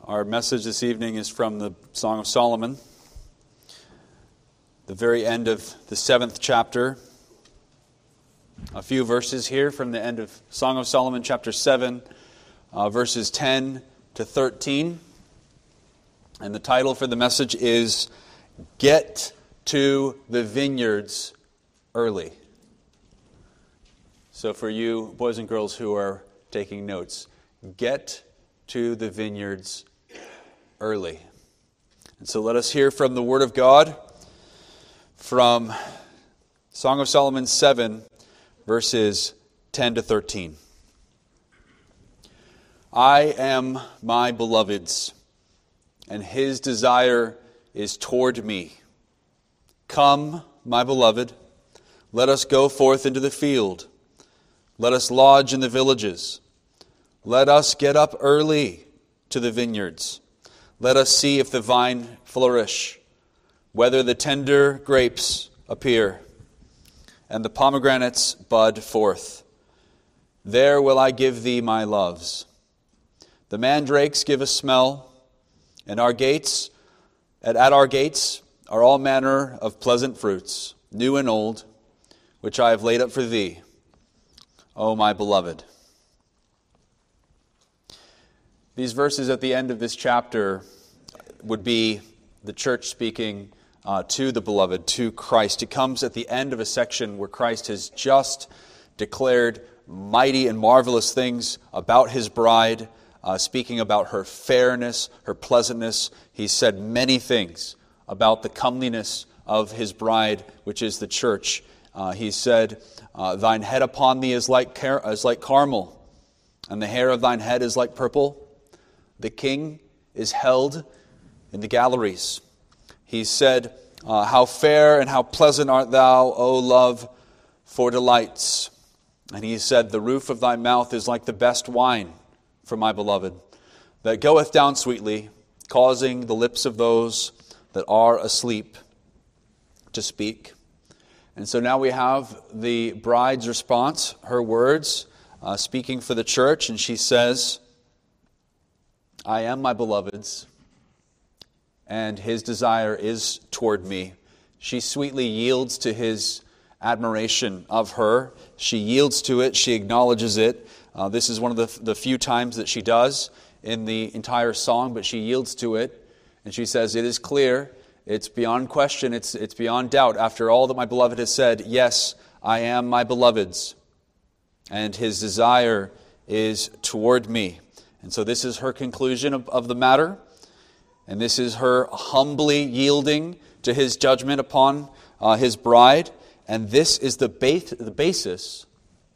Our message this evening is from the Song of Solomon, the very end of the 7th chapter. A few verses here from the end of Song of Solomon, chapter 7, verses 10 to 13. And the title for the message is, Get to the Vineyards Early. So for you boys and girls who are taking notes, get to the vineyards early. And so let us hear from the Word of God from Song of Solomon 7, verses 10 to 13. I am my beloved's, and his desire is toward me. Come, my beloved, let us go forth into the field. Let us lodge in the villages. Let us get up early to the vineyards. Let us see if the vine flourish, whether the tender grapes appear, and the pomegranates bud forth. There will I give thee my loves. The mandrakes give a smell, and at our gates are all manner of pleasant fruits, new and old, which I have laid up for thee, O my beloved. These verses at the end of this chapter would be the church speaking to the beloved, to Christ. It comes at the end of a section where Christ has just declared mighty and marvelous things about his bride, speaking about her fairness, her pleasantness. He said many things about the comeliness of his bride, which is the church. He said, thine head upon thee is like Carmel, and the hair of thine head is like purple. The king is held in the galleries. He said, how fair and how pleasant art thou, O love, for delights. And he said, the roof of thy mouth is like the best wine for my beloved, that goeth down sweetly, causing the lips of those that are asleep to speak. And so now we have the bride's response, her words, speaking for the church, and she says, I am my beloved's, and his desire is toward me. She sweetly yields to his admiration of her. She yields to it. She acknowledges it. This is one of the few times that she does in the entire song, but she yields to it. And she says, it is clear, it's beyond question, it's beyond doubt. After all that my beloved has said, yes, I am my beloved's, and his desire is toward me. And so this is her conclusion of the matter. And this is her humbly yielding to his judgment upon his bride. And this is the basis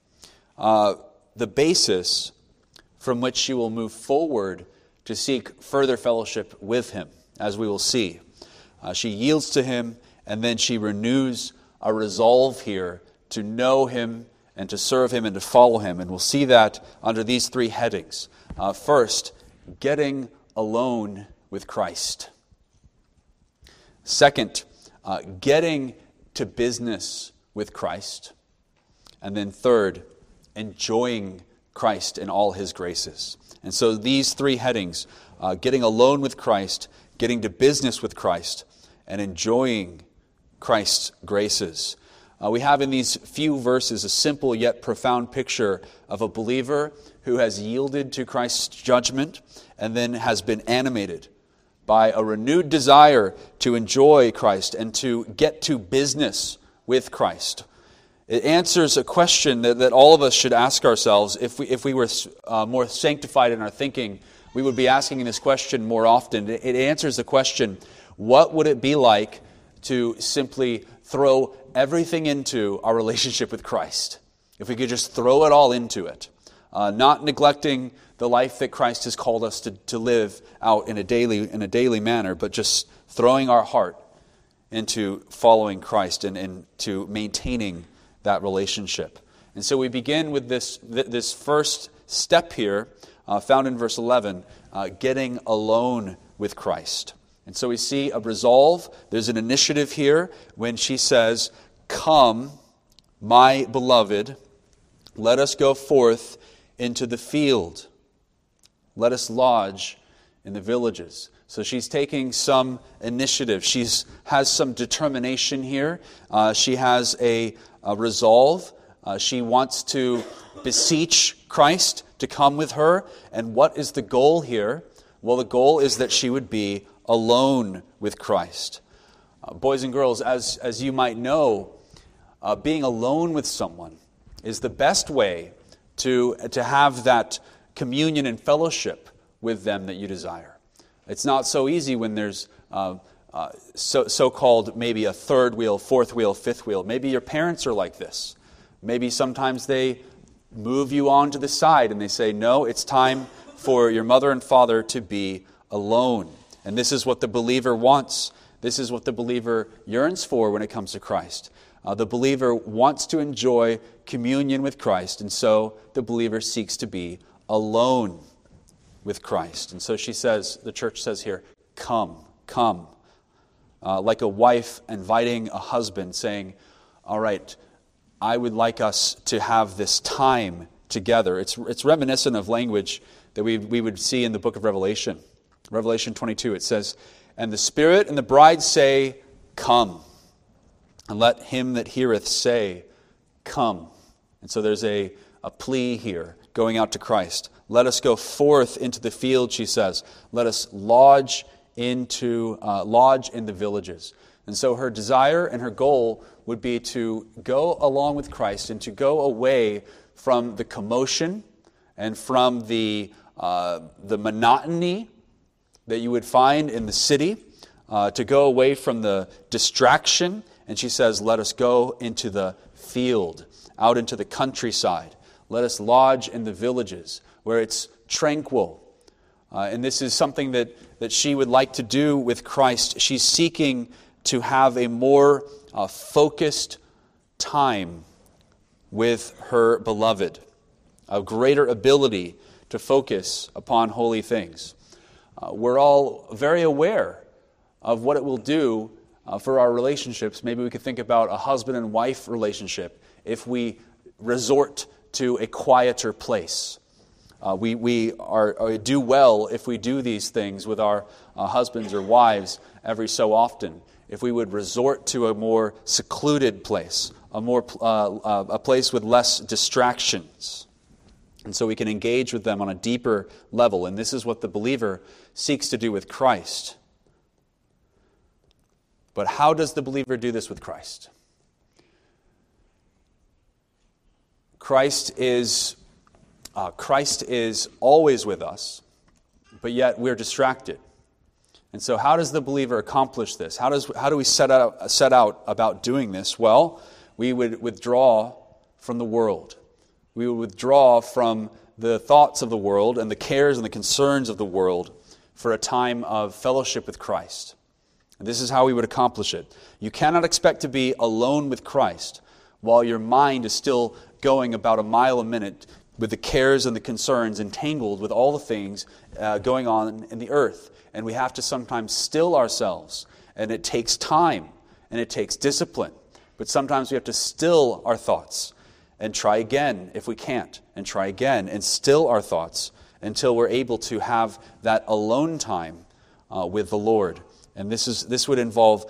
from which she will move forward to seek further fellowship with him, as we will see. She yields to him, and then she renews a resolve here to know him and to serve him and to follow him. And we'll see that under these three headings. First, getting alone with Christ. Second, getting to business with Christ. And then third, enjoying Christ in all his graces. And so these three headings, getting alone with Christ, getting to business with Christ, and enjoying Christ's graces. We have in these few verses a simple yet profound picture of a believer who has yielded to Christ's judgment and then has been animated by a renewed desire to enjoy Christ and to get to business with Christ. It answers a question that all of us should ask ourselves. If we were more sanctified in our thinking, we would be asking this question more often. It answers the question, what would it be like to simply throw everything into our relationship with Christ? If we could just throw it all into it, not neglecting the life that Christ has called us to live out in a daily manner, but just throwing our heart into following Christ and to maintaining that relationship. And so we begin with this first step here, found in verse 11, getting alone with Christ. And so we see a resolve. There's an initiative here when she says, come, my beloved, let us go forth into the field. Let us lodge in the villages. So she's taking some initiative. She has some determination here. She has a resolve. She wants to beseech Christ to come with her. And what is the goal here? Well, the goal is that she would be alone with Christ. Boys and girls, as you might know, being alone with someone is the best way to have that communion and fellowship with them that you desire. It's not so easy when there's so-called maybe a third wheel, fourth wheel, fifth wheel. Maybe your parents are like this. Maybe sometimes they move you on to the side and they say, no, it's time for your mother and father to be alone. And this is what the believer wants. This is what the believer yearns for when it comes to Christ. The believer wants to enjoy communion with Christ, and so the believer seeks to be alone with Christ. And so she says, the church says here, come, come. Like a wife inviting a husband, saying, all right, I would like us to have this time together. It's reminiscent of language that we would see in the book of Revelation. Revelation 22, it says, and the Spirit and the bride say, come. And let him that heareth say, come. And so there's a plea here going out to Christ. Let us go forth into the field, she says. Let us lodge in the villages. And so her desire and her goal would be to go along with Christ and to go away from the commotion and from the monotony that you would find in the city, to go away from the distraction. And she says, let us go into the field, out into the countryside. Let us lodge in the villages where it's tranquil. And this is something that she would like to do with Christ. She's seeking to have a more focused time with her beloved, a greater ability to focus upon holy things. We're all very aware of what it will do for our relationships. Maybe we could think about a husband and wife relationship if we resort to a quieter place. We do well if we do these things with our husbands or wives every so often. If we would resort to a more secluded place, a place with less distractions. And so we can engage with them on a deeper level. And this is what the believer seeks to do with Christ. But how does the believer do this with Christ? Christ is always with us, but yet we're distracted. And so how does the believer accomplish this? How do we set out about doing this? Well, we would withdraw from the world. We would withdraw from the thoughts of the world and the cares and the concerns of the world for a time of fellowship with Christ. And this is how we would accomplish it. You cannot expect to be alone with Christ while your mind is still going about a mile a minute with the cares and the concerns entangled with all the things going on in the earth. And we have to sometimes still ourselves. And it takes time and it takes discipline. But sometimes we have to still our thoughts and try again if we can't. And try again and still our thoughts until we're able to have that alone time with the Lord. And this would involve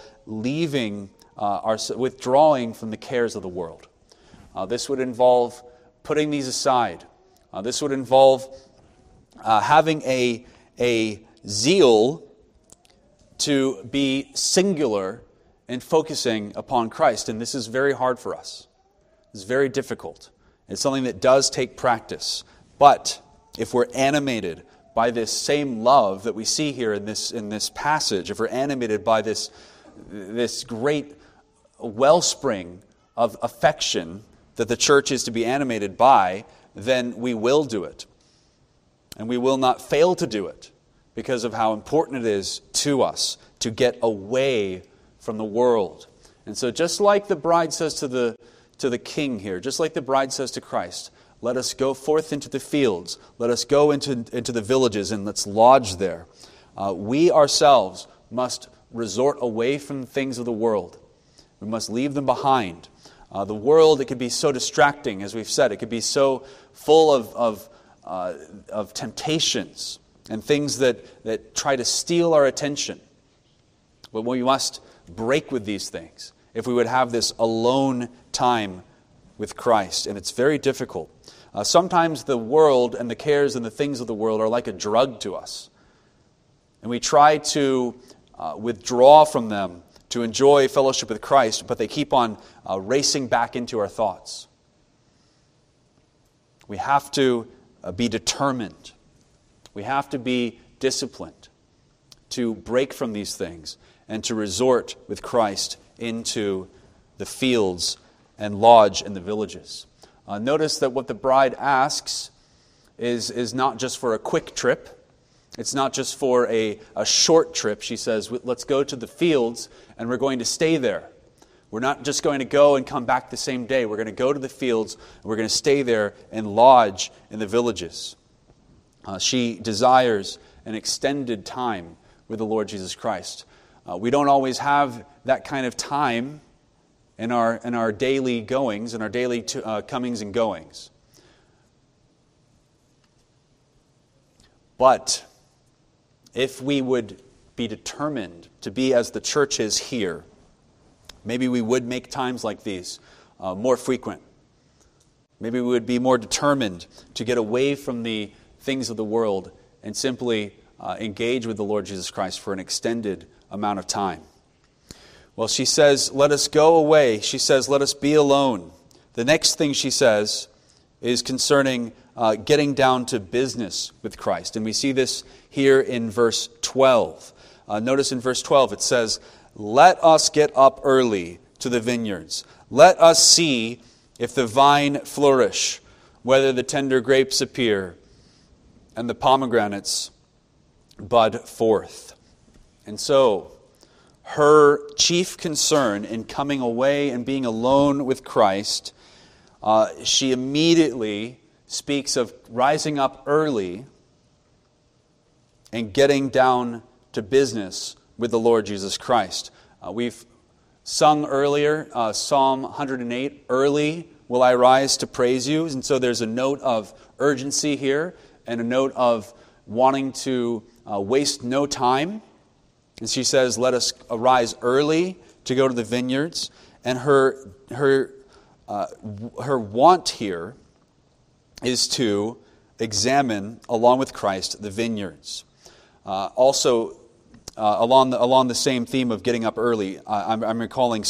withdrawing from the cares of the world. This would involve putting these aside. This would involve having a zeal to be singular and focusing upon Christ. And this is very hard for us. It's very difficult. It's something that does take practice. But if we're animated by this same love that we see here in this passage, if we're animated by this great wellspring of affection that the church is to be animated by, then we will do it. And we will not fail to do it because of how important it is to us to get away from the world. And so just like the bride says to the king here, just like the bride says to Christ, let us go forth into the fields, let us go into the villages and let's lodge there. We ourselves must resort away from the things of the world. We must leave them behind. The world, it could be so distracting, as we've said. It could be so full of temptations. and things that try to steal our attention. But we must break with these things if we would have this alone time with Christ. And it's very difficult. Sometimes the world and the cares and the things of the world are like a drug to us. And we try to withdraw from them to enjoy fellowship with Christ, but they keep on racing back into our thoughts. We have to be determined. We have to be disciplined to break from these things and to resort with Christ into the fields and lodge in the villages. Notice that what the bride asks is not just for a quick trip. It's not just for a short trip. She says, let's go to the fields and we're going to stay there. We're not just going to go and come back the same day. We're going to go to the fields and we're going to stay there and lodge in the villages. She desires an extended time with the Lord Jesus Christ. We don't always have that kind of time in our daily goings, in our daily comings and goings. But if we would be determined to be as the church is here, maybe we would make times like these more frequent. Maybe we would be more determined to get away from the things of the world and simply engage with the Lord Jesus Christ for an extended amount of time. Well, she says, let us go away. She says, let us be alone. The next thing she says is concerning getting down to business with Christ. And we see this here in verse 12. Notice in verse 12 it says, let us get up early to the vineyards. Let us see if the vine flourish, whether the tender grapes appear, and the pomegranates bud forth. And so, her chief concern in coming away and being alone with Christ, she immediately speaks of rising up early and getting down to business with the Lord Jesus Christ. We've sung earlier Psalm 108, early will I rise to praise you. And so there's a note of urgency here and a note of wanting to waste no time. And she says, let us arise early to go to the vineyards. And her want here is to examine, along with Christ, the vineyards. Also, along the same theme of getting up early, I'm recalling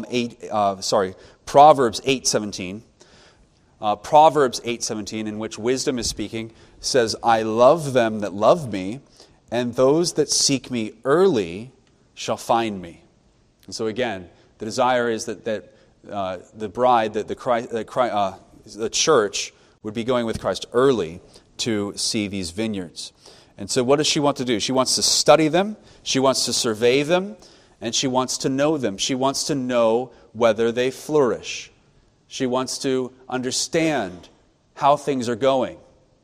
Proverbs 8:17. Proverbs 8:17, in which wisdom is speaking, says, I love them that love me, and those that seek me early shall find me. And so again, the desire is that the bride, the church, would be going with Christ early to see these vineyards. And so what does she want to do? She wants to study them, she wants to survey them, and she wants to know them. She wants to know whether they flourish. She wants to understand how things are going.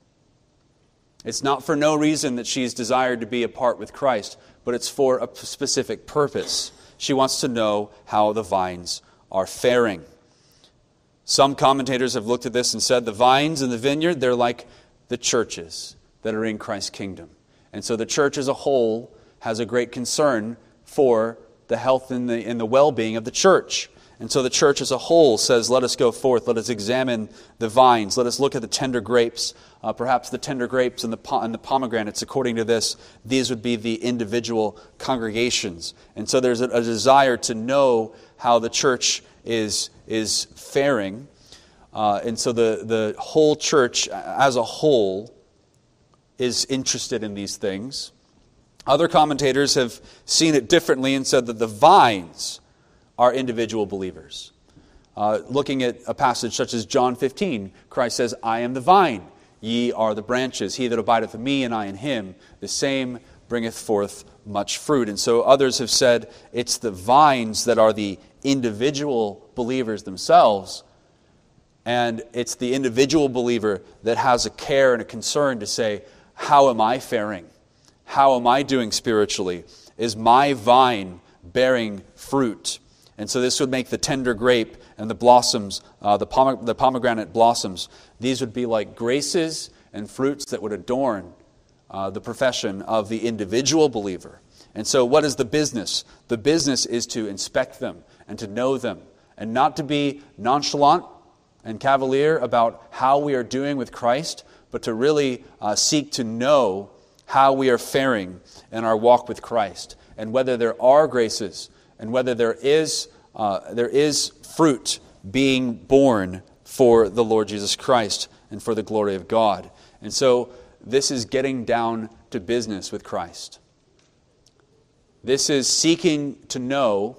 It's not for no reason that she's desired to be apart with Christ, but it's for a specific purpose. She wants to know how the vines are faring. Some commentators have looked at this and said the vines in the vineyard, they're like the churches that are in Christ's kingdom. And so the church as a whole has a great concern for the health and the well-being of the church. And so the church as a whole says, let us go forth, let us examine the vines, let us look at the tender grapes, perhaps the tender grapes and the pomegranates. According to this, these would be the individual congregations. And so there's a desire to know how the church is faring. And so the whole church as a whole is interested in these things. Other commentators have seen it differently and said that the vines are individual believers. Looking at a passage such as John 15, Christ says, I am the vine, ye are the branches. He that abideth in me and I in him, the same bringeth forth much fruit. And so others have said it's the vines that are the individual believers themselves, and it's the individual believer that has a care and a concern to say, how am I faring? How am I doing spiritually? Is my vine bearing fruit? And so this would make the tender grape and the blossoms, the pomegranate blossoms, these would be like graces and fruits that would adorn the profession of the individual believer. And so what is the business? The business is to inspect them and to know them, and not to be nonchalant and cavalier about how we are doing with Christ, but to really seek to know how we are faring in our walk with Christ, and whether there are graces, and whether there is fruit being born for the Lord Jesus Christ and for the glory of God. And so this is getting down to business with Christ. This is seeking to know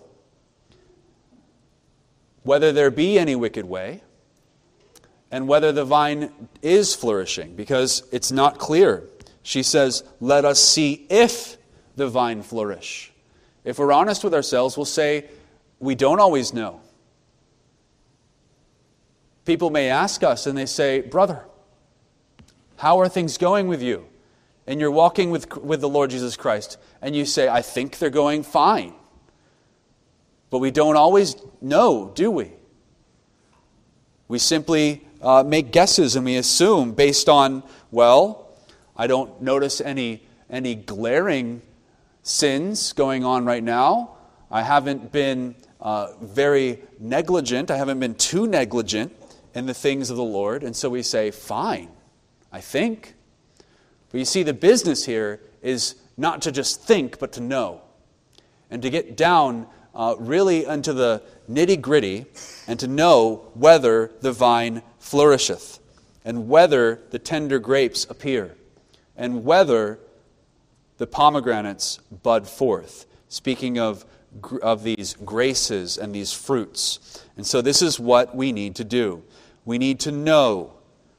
whether there be any wicked way, and whether the vine is flourishing, because it's not clear. She says, let us see if the vine flourish. If we're honest with ourselves, we'll say, we don't always know. People may ask us and they say, brother, how are things going with you? And you're walking with the Lord Jesus Christ, and you say, I think they're going fine. But we don't always know, do we? We simply make guesses and we assume based on, well, I don't notice any glaring sins going on right now. I haven't been very negligent. I haven't been too negligent in the things of the Lord. And so we say, fine, I think. But you see, the business here is not to just think, but to know. And to get down really into the nitty-gritty, and to know whether the vine flourisheth, and whether the tender grapes appear, and whether the pomegranates bud forth. Speaking of these graces and these fruits. And so this is what we need to do. We need to know.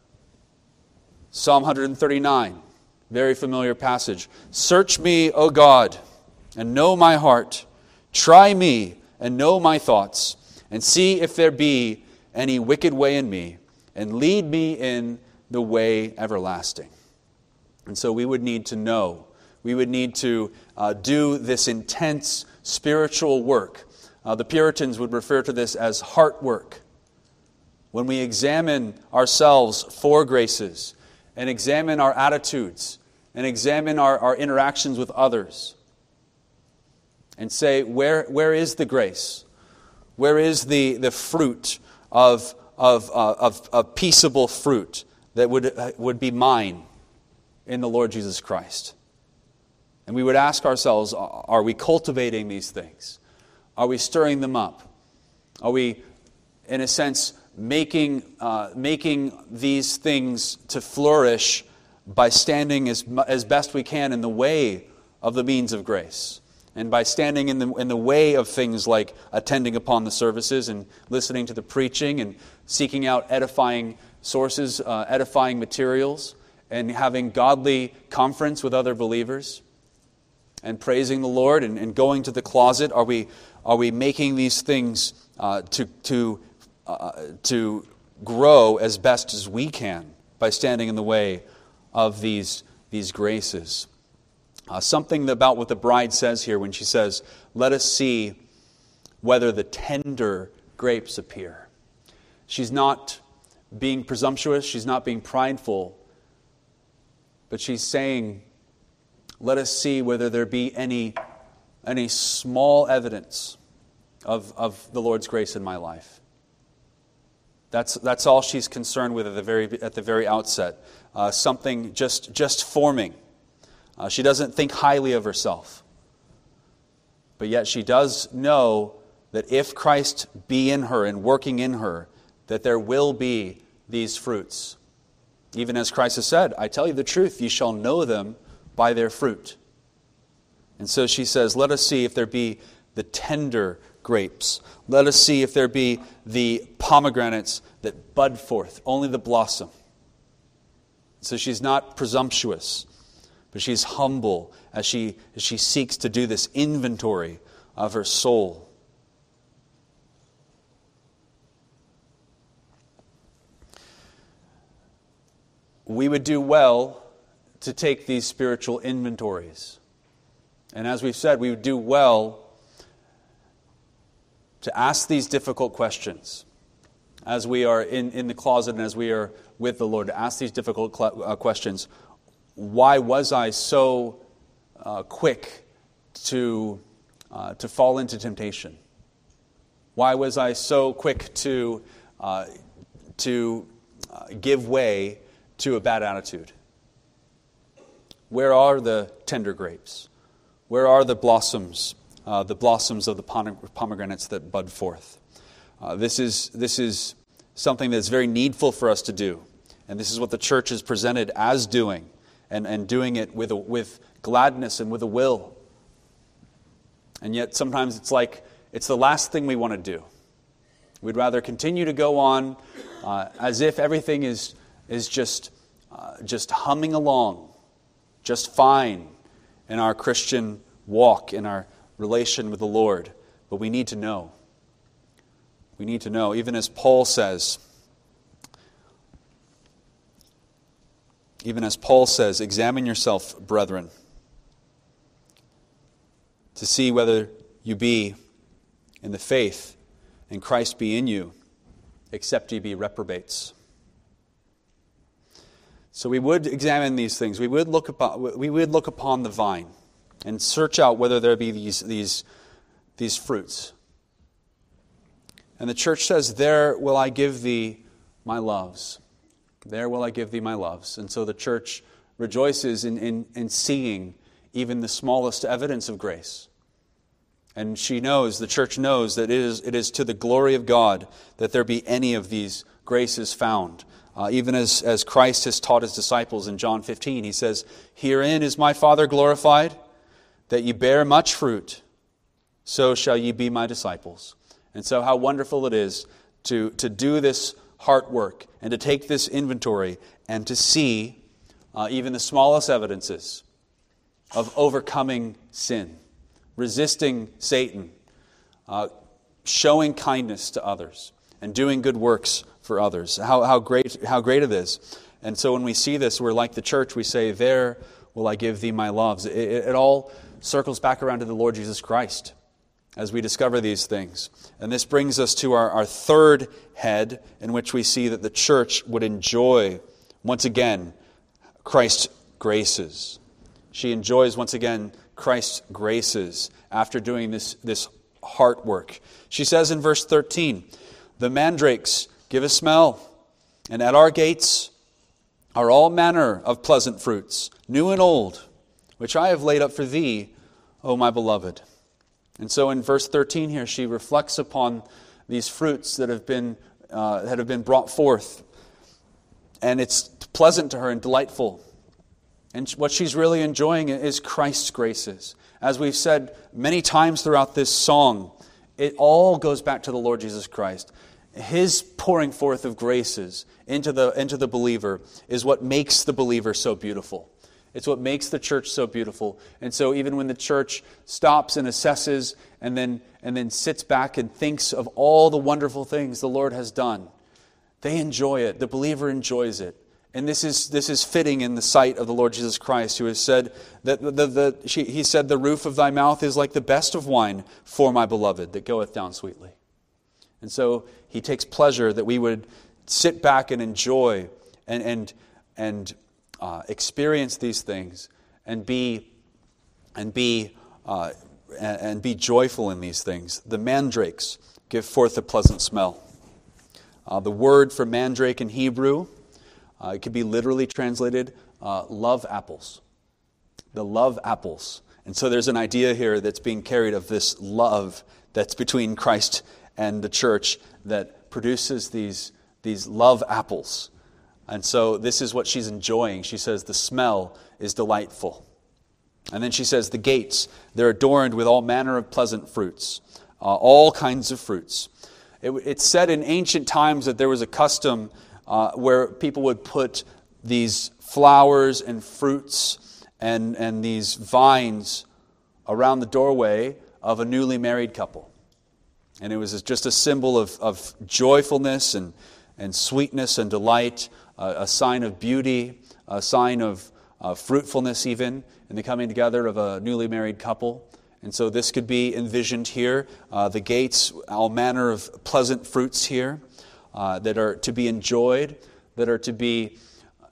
Psalm 139, very familiar passage. Search me, O God, and know my heart. Try me and know my thoughts, and see if there be any wicked way in me, and lead me in the way everlasting. And so we would need to know. We would need to do this intense spiritual work. The Puritans would refer to this as heart work. When we examine ourselves for graces, and examine our attitudes, and examine our interactions with others, and say, where is the grace? Where is the fruit of peaceable fruit that would be mine in the Lord Jesus Christ? And we would ask ourselves, are we cultivating these things? Are we stirring them up? Are we, in a sense, making these things to flourish by standing as best we can in the way of the means of grace? And by standing in the way of things like attending upon the services and listening to the preaching and seeking out edifying sources, edifying materials, and having godly conference with other believers, and praising the Lord and going to the closet. Are we making these things to grow as best as we can by standing in the way of these graces? Something about what the bride says here when she says, let us see whether the tender grapes appear. She's not being presumptuous, she's not being prideful, but she's saying, let us see whether there be any small evidence of the Lord's grace in my life. That's all she's concerned with at the very outset. Something just forming. She doesn't think highly of herself. But yet she does know that if Christ be in her and working in her, that there will be these fruits. Even as Christ has said, I tell you the truth, you shall know them by their fruit. And so she says, let us see if there be the tender grapes. Let us see if there be the pomegranates that bud forth, only the blossom. So she's not presumptuous, but she's humble as she seeks to do this inventory of her soul. We would do well to take these spiritual inventories. And as we've said, we would do well to ask these difficult questions as we are in the closet and as we are with the Lord, to ask these difficult questions. why was I so quick to fall into temptation? Why was I so quick to give way to a bad attitude? Where are the tender grapes? Where are the blossoms of the pomegranates that bud forth? This is something that's very needful for us to do. And this is what the church is presented as doing, and doing it with gladness and with a will. And yet sometimes it's like it's the last thing we want to do. We'd rather continue to go on as if everything is just humming along, just fine in our Christian walk, in our relation with the Lord. But we need to know. We need to know, even as Paul says, examine yourself, brethren, to see whether you be in the faith and Christ be in you, except ye be reprobates. So we would examine these things. We would look upon the vine and search out whether there be these fruits. And the church says, "There will I give thee my loves. There will I give thee my loves." And so the church rejoices in seeing even the smallest evidence of grace. And the church knows that it is to the glory of God that there be any of these graces found. Even as Christ has taught His disciples in John 15, He says, "Herein is my Father glorified, that ye bear much fruit, so shall ye be my disciples." And so how wonderful it is to do this heart work and to take this inventory and to see even the smallest evidences of overcoming sin, resisting Satan, showing kindness to others, and doing good works for others. How great it is. And so when we see this, we're like the church. We say, "There will I give thee my loves." It all circles back around to the Lord Jesus Christ as we discover these things. And this brings us to our third head, in which we see that the church would enjoy, once again, Christ's graces. She enjoys, once again, Christ's graces after doing this heart work. She says in verse 13, "The mandrakes give a smell, and at our gates are all manner of pleasant fruits, new and old, which I have laid up for thee, O my beloved." And so in verse 13 here, she reflects upon these fruits that have been brought forth. And it's pleasant to her and delightful. And what she's really enjoying is Christ's graces. As we've said many times throughout this song, it all goes back to the Lord Jesus Christ. His pouring forth of graces into the believer is what makes the believer so beautiful. It's what makes the church so beautiful. And so even when the church stops and assesses and then sits back and thinks of all the wonderful things the Lord has done, they enjoy it. The believer enjoys it. And this is fitting in the sight of the Lord Jesus Christ, who has said that He said, "The roof of thy mouth is like the best of wine for my beloved, that goeth down sweetly." And so He takes pleasure that we would sit back and enjoy and experience these things and be joyful in these things. The mandrakes give forth a pleasant smell. The word for mandrake in Hebrew, it could be literally translated love apples. The love apples. And so there's an idea here that's being carried of this love that's between Christ and the church that produces these love apples. And so this is what she's enjoying. She says the smell is delightful. And then she says the gates, they're adorned with all manner of pleasant fruits, all kinds of fruits. It's said in ancient times that there was a custom where people would put these flowers and fruits and these vines around the doorway of a newly married couple. And it was just a symbol of joyfulness and sweetness and delight, a sign of beauty, a sign of fruitfulness even in the coming together of a newly married couple. And so this could be envisioned here. The gates, all manner of pleasant fruits here that are to be enjoyed, that are to be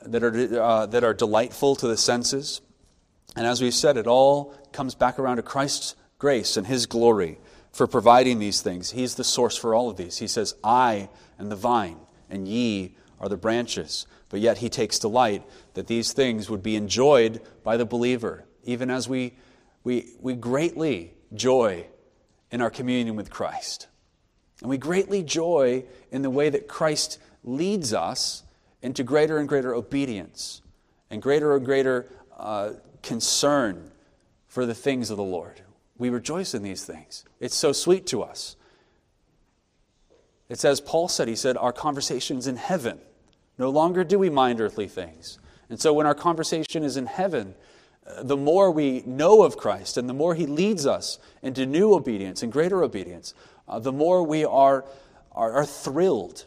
that are delightful to the senses. And as we've said, it all comes back around to Christ's grace and His glory for providing these things. He's the source for all of these. He says, I am the vine, and ye are the branches. But yet He takes delight that these things would be enjoyed by the believer, even as we greatly joy in our communion with Christ. And we greatly joy in the way that Christ leads us into greater and greater obedience and greater concern for the things of the Lord. We rejoice in these things. It's so sweet to us. It's as Paul said, he said, our conversation's in heaven. No longer do we mind earthly things. And so when our conversation is in heaven, the more we know of Christ and the more He leads us into new obedience and greater obedience, the more we are thrilled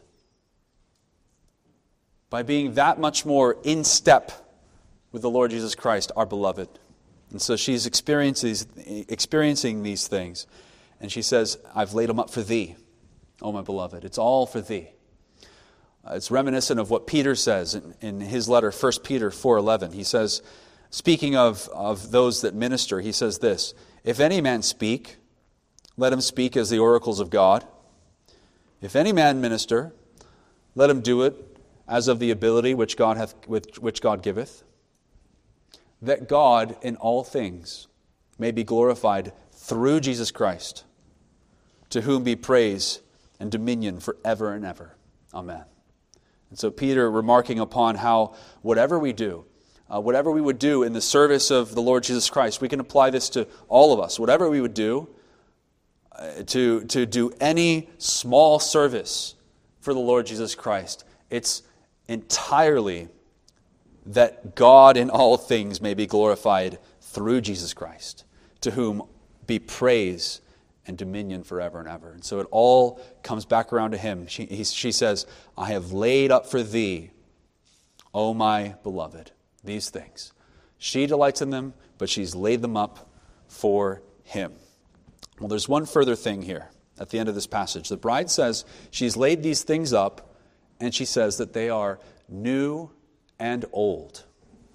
by being that much more in step with the Lord Jesus Christ, our beloved. And so she's experiencing these things. And she says, I've laid them up for thee, O my beloved. It's all for thee. It's reminiscent of what Peter says in his letter, 1 Peter 4:11. He says, speaking of those that minister, he says this, if any man speak, let him speak as the oracles of God. If any man minister, let him do it as of the ability which God giveth, that God in all things may be glorified through Jesus Christ, to whom be praise and dominion forever and ever. Amen. And so Peter, remarking upon how whatever we do, whatever we would do in the service of the Lord Jesus Christ, we can apply this to all of us. Whatever we would do, to do any small service for the Lord Jesus Christ, it's entirely that God in all things may be glorified through Jesus Christ, to whom be praise and dominion forever and ever. And so it all comes back around to Him. She says, I have laid up for thee, O my beloved, these things. She delights in them, but she's laid them up for Him. Well, there's one further thing here at the end of this passage. The bride says she's laid these things up, and she says that they are new and old.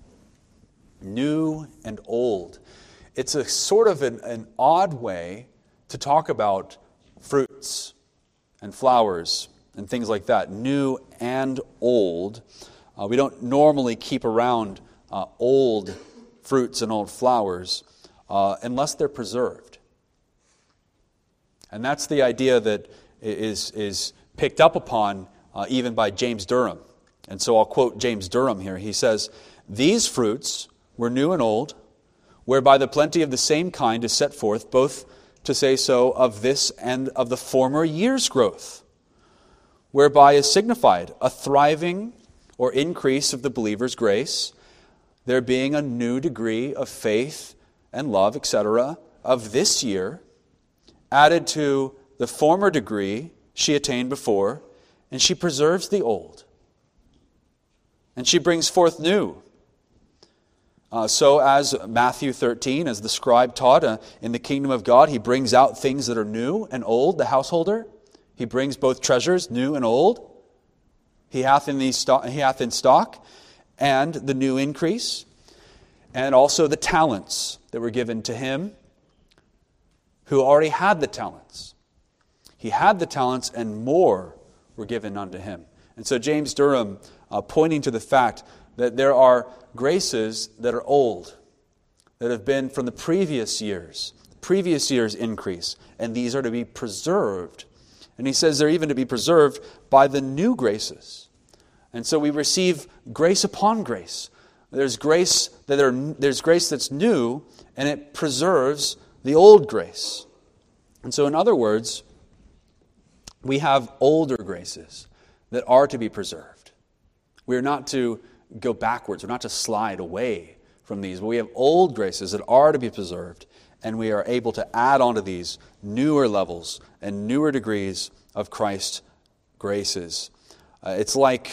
New and old. It's a sort of an odd way to talk about fruits and flowers and things like that. New and old. We don't normally keep around old fruits and old flowers unless they're preserved. And that's the idea that is picked up upon even by James Durham. And so I'll quote James Durham here. He says, these fruits were new and old, whereby the plenty of the same kind is set forth, both to say so of this and of the former year's growth, whereby is signified a thriving or increase of the believer's grace, there being a new degree of faith and love, etc., of this year, added to the former degree she attained before, and she preserves the old. And she brings forth new. So as Matthew 13, as the scribe taught, in the kingdom of God, he brings out things that are new and old, the householder. He brings both treasures, new and old. He hath in stock, and the new increase, and also the talents that were given to him who already had the talents. He had the talents, and more were given unto him. And so James Durham, pointing to the fact that there are graces that are old, that have been from the previous year's increase, and these are to be preserved. And he says they're even to be preserved by the new graces. And so we receive grace upon grace. There's grace that's new, and it preserves the old grace. And so in other words, we have older graces that are to be preserved. We are not to go backwards. We're not to slide away from these. But we have old graces that are to be preserved, and we are able to add onto these newer levels and newer degrees of Christ's graces. It's like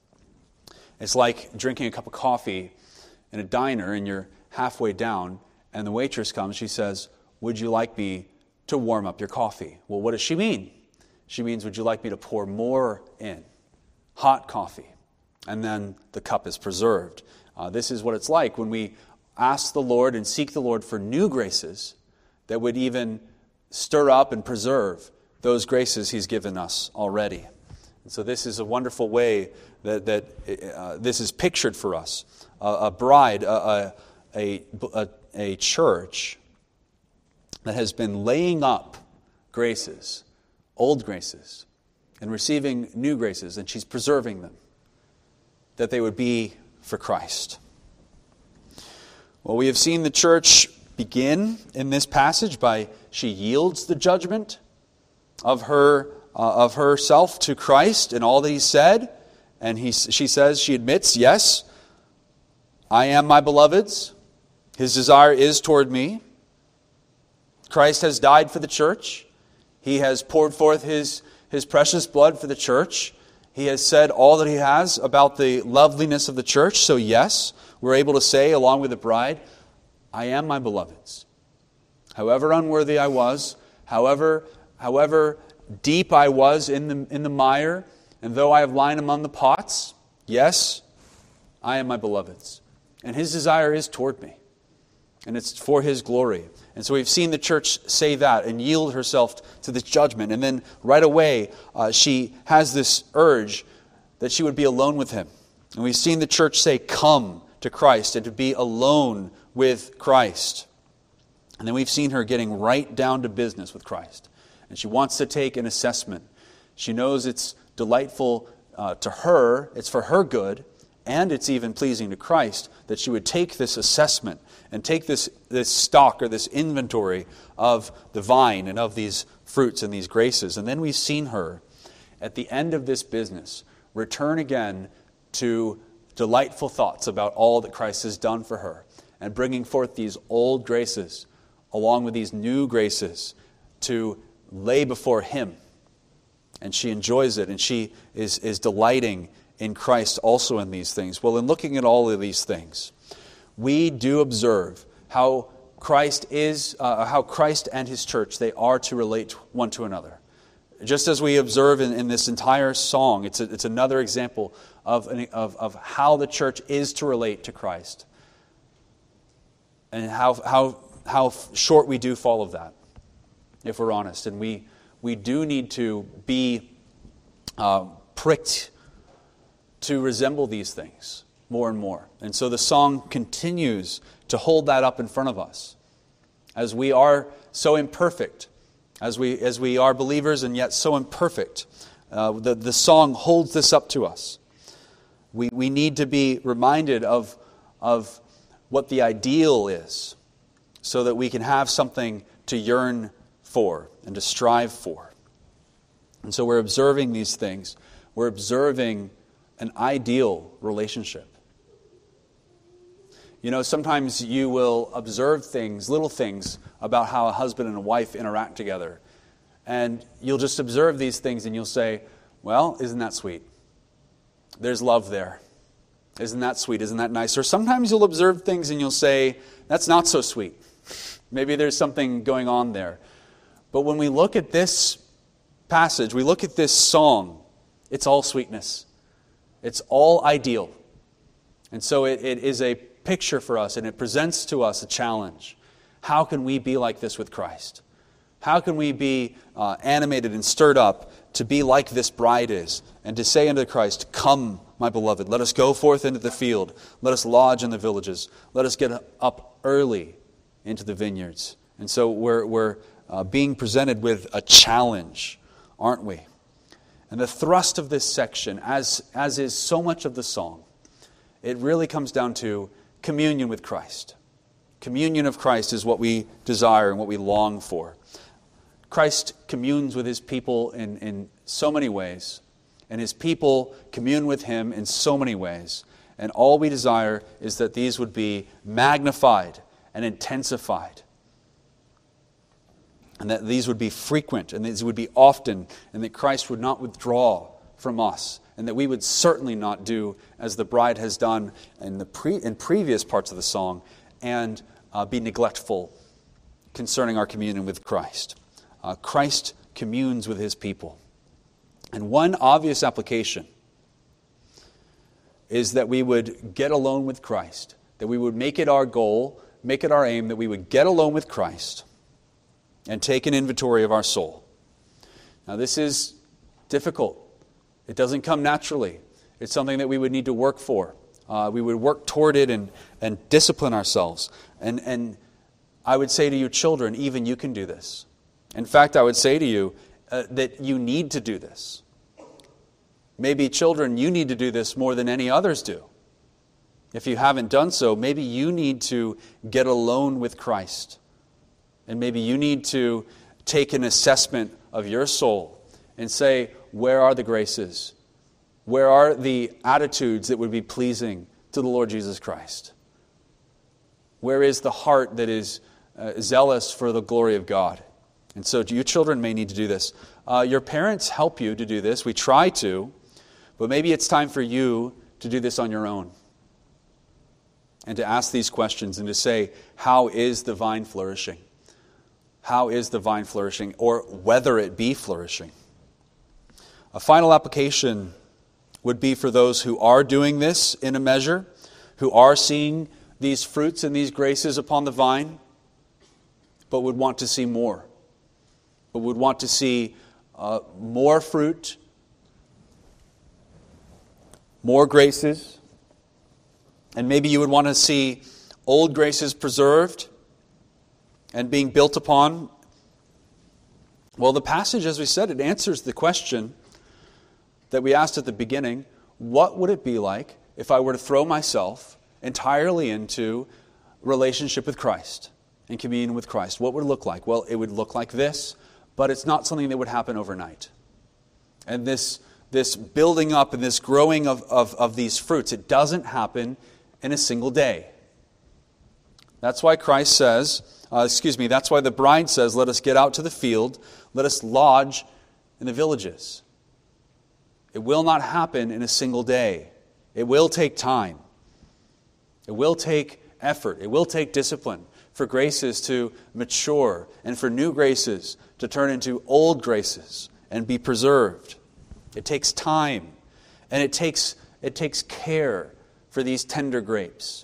drinking a cup of coffee in a diner, and you're halfway down, and the waitress comes. She says, "Would you like me to warm up your coffee?" Well, what does she mean? She means, would you like me to pour more in? Hot coffee. and then the cup is preserved. This is what it's like when we ask the Lord and seek the Lord for new graces that would even stir up and preserve those graces He's given us already. And so this is a wonderful way that this is pictured for us. A bride, a church that has been laying up graces, old graces, and receiving new graces, and she's preserving them, that they would be for Christ. Well, we have seen the church begin in this passage by she yields the judgment of herself to Christ and all that He said, and she admits, yes, I am my beloved's. His desire is toward me. Christ has died for the church. He has poured forth His precious blood for the church. He has said all that He has about the loveliness of the church. So yes, we're able to say, along with the bride, I am my beloved's. However unworthy I was, however deep I was in the mire, and though I have lying among the pots, yes, I am my beloved's. And His desire is toward me. And it's for His glory. And so we've seen the church say that and yield herself to this judgment. And then right away, she has this urge that she would be alone with Him. And we've seen the church say, come to Christ, and to be alone with Christ. And then we've seen her getting right down to business with Christ. And she wants to take an assessment. She knows it's delightful to her, it's for her good, and it's even pleasing to Christ that she would take this assessment and take this stock or this inventory of the vine and of these fruits and these graces. And then we've seen her, at the end of this business, return again to delightful thoughts about all that Christ has done for her, and bringing forth these old graces along with these new graces to lay before Him. And she enjoys it, and she is delighting in Christ also in these things. Well, in looking at all of these things, we do observe how Christ and His church, they are to relate one to another. Just as we observe in this entire song, it's another example of how the church is to relate to Christ, and how short we do fall of that, if we're honest. And we do need to be pricked to resemble these things more and more. And so the song continues to hold that up in front of us. As we are so imperfect, as we are believers and yet so imperfect, the song holds this up to us. We need to be reminded of what the ideal is, so that we can have something to yearn for and to strive for. And so we're observing these things. We're observing an ideal relationship. You know, sometimes you will observe things, little things, about how a husband and a wife interact together. And you'll just observe these things and you'll say, well, isn't that sweet? There's love there. Isn't that sweet? Isn't that nice? Or sometimes you'll observe things and you'll say, that's not so sweet. Maybe there's something going on there. But when we look at this passage, we look at this song, it's all sweetness. It's all ideal. And so it is a picture for us, and it presents to us a challenge. How can we be like this with Christ? How can we be animated and stirred up to be like this bride is, and to say unto Christ, come, my beloved, let us go forth into the field. Let us lodge in the villages. Let us get up early into the vineyards. And so we're being presented with a challenge, aren't we? And the thrust of this section, as is so much of the song, it really comes down to communion with Christ. Communion of Christ is what we desire and what we long for. Christ communes with His people in so many ways, and His people commune with Him in so many ways. And all we desire is that these would be magnified and intensified, and that these would be frequent, and these would be often, and that Christ would not withdraw from us, and that we would certainly not do as the bride has done in previous parts of the song, and be neglectful concerning our communion with Christ. Christ communes with His people. And one obvious application is that we would get alone with Christ, that we would make it our goal, make it our aim, that we would get alone with Christ and take an inventory of our soul. Now, this is difficult. It doesn't come naturally. It's something that we would need to work for. We would work toward it and discipline ourselves. And I would say to you, children, even you can do this. In fact, I would say to you that you need to do this. Maybe, children, you need to do this more than any others do. If you haven't done so, maybe you need to get alone with Christ. And maybe you need to take an assessment of your soul and say, where are the graces? Where are the attitudes that would be pleasing to the Lord Jesus Christ? Where is the heart that is zealous for the glory of God? And so you children may need to do this. Your parents help you to do this. We try to. But maybe it's time for you to do this on your own. And to ask these questions and to say, how is the vine flourishing? How is the vine flourishing? Or whether it be flourishing. A final application would be for those who are doing this in a measure, who are seeing these fruits and these graces upon the vine, but would want to see more. But would want to see more fruit, more graces, and maybe you would want to see old graces preserved and being built upon. Well, the passage, as we said, it answers the question that we asked at the beginning. What would it be like if I were to throw myself entirely into relationship with Christ and communion with Christ? What would it look like? Well, it would look like this, but it's not something that would happen overnight. And this building up and this growing of these fruits, it doesn't happen in a single day. That's why Christ says, that's why the bride says, let us get out to the field, let us lodge in the villages. It will not happen in a single day. It will take time. It will take effort. It will take discipline for graces to mature and for new graces to turn into old graces and be preserved. It takes time, and it takes care for these tender grapes.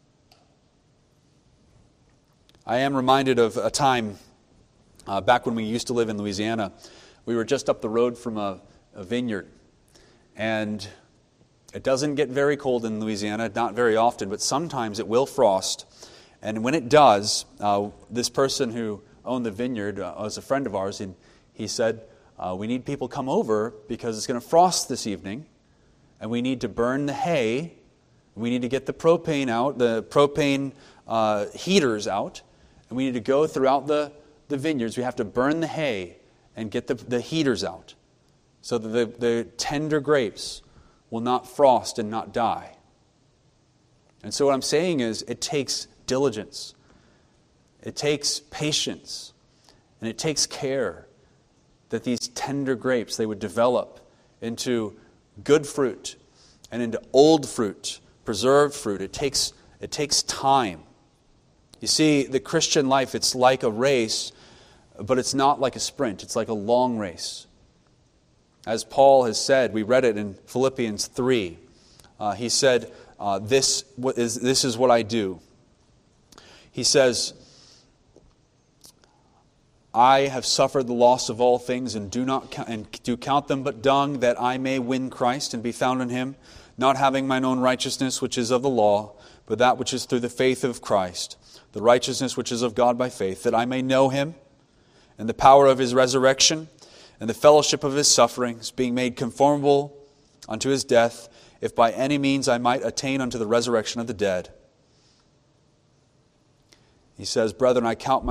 I am reminded of a time back when we used to live in Louisiana. We were just up the road from a vineyard, and it doesn't get very cold in Louisiana, not very often, but sometimes it will frost. And when it does, this person who owned the vineyard was a friend of ours, and he said, we need people come over because it's going to frost this evening, and we need to burn the hay. We need to get the propane out, the propane heaters out, and we need to go throughout the vineyards. We have to burn the hay and get the heaters out so that the tender grapes will not frost and not die. And so what I'm saying is it takes diligence, it takes patience, and it takes care that these tender grapes, they would develop into good fruit and into old fruit, preserved fruit. It takes time. You see, the Christian life, it's like a race, but it's not like a sprint. It's like a long race. As Paul has said, we read it in Philippians 3. He said, this is what I do. He says, I have suffered the loss of all things and do count them but dung, that I may win Christ and be found in Him, not having mine own righteousness which is of the law, but that which is through the faith of Christ, the righteousness which is of God by faith, that I may know Him and the power of His resurrection and the fellowship of His sufferings, being made conformable unto His death, if by any means I might attain unto the resurrection of the dead. He says, brethren, I count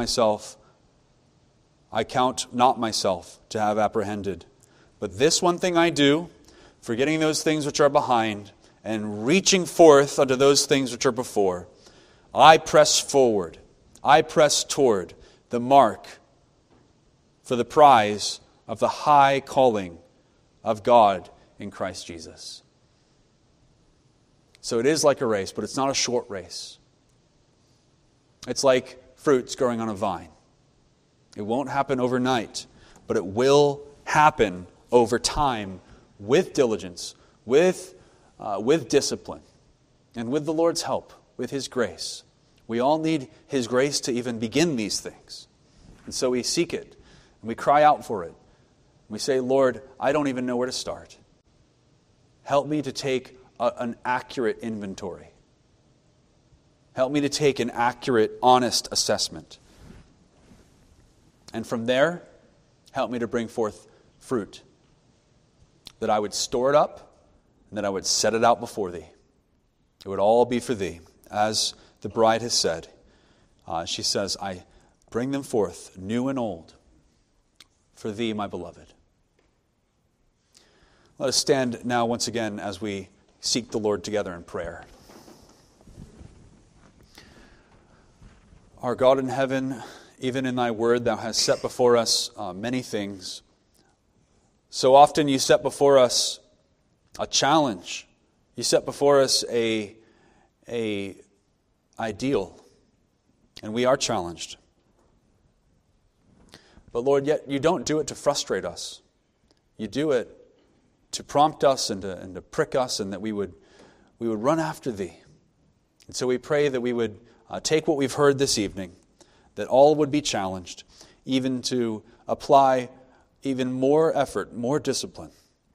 not myself to have apprehended. But this one thing I do, forgetting those things which are behind, and reaching forth unto those things which are before, I press forward, I press toward the mark for the prize of the high calling of God in Christ Jesus. So it is like a race, but it's not a short race. It's like fruits growing on a vine. It won't happen overnight, but it will happen over time with diligence, with with discipline and with the Lord's help, with His grace. We all need His grace to even begin these things. And so we seek it, and we cry out for it. We say, Lord, I don't even know where to start. Help me to take an accurate inventory. Help me to take an accurate, honest assessment. And from there, help me to bring forth fruit, that I would store it up, and that I would set it out before Thee. It would all be for Thee. As the bride has said, she says, I bring them forth, new and old, for Thee, my beloved. Let us stand now once again as we seek the Lord together in prayer. Our God in heaven, even in Thy word, Thou hast set before us many things. So often You set before us a challenge. You set before us a ideal, and we are challenged. But Lord, yet You don't do it to frustrate us. You do it to prompt us and to prick us, and that we would run after Thee. And so we pray that we would take what we've heard this evening, that all would be challenged, even to apply even more effort, more discipline,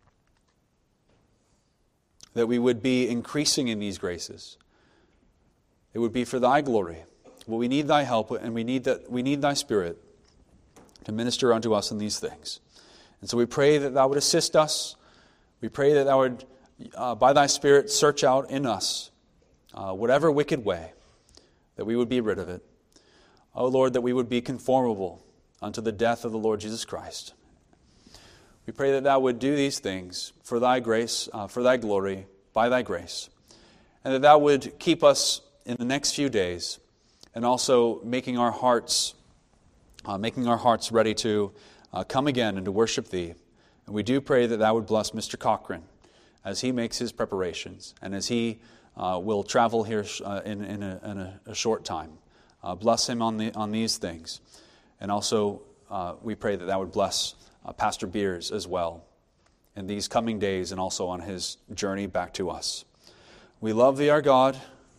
that we would be increasing in these graces. It would be for Thy glory. Well, we need Thy help, and we need Thy Spirit to minister unto us in these things. And so we pray that Thou would assist us. We pray that Thou would, by Thy Spirit, search out in us whatever wicked way, that we would be rid of it. O Lord, that we would be conformable unto the death of the Lord Jesus Christ. We pray that Thou would do these things for Thy grace, for Thy glory, by Thy grace, and that Thou would keep us in the next few days, and also making our hearts ready to come again and to worship Thee. And we do pray that Thou would bless Mr. Cochran as he makes his preparations, and as he will travel here in a short time. Bless him on these things. And also we pray that Thou would bless Pastor Beers as well in these coming days, and also on his journey back to us. We love Thee, our God,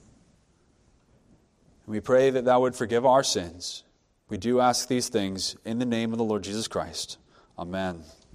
and we pray that Thou would forgive our sins. We do ask these things in the name of the Lord Jesus Christ. Amen.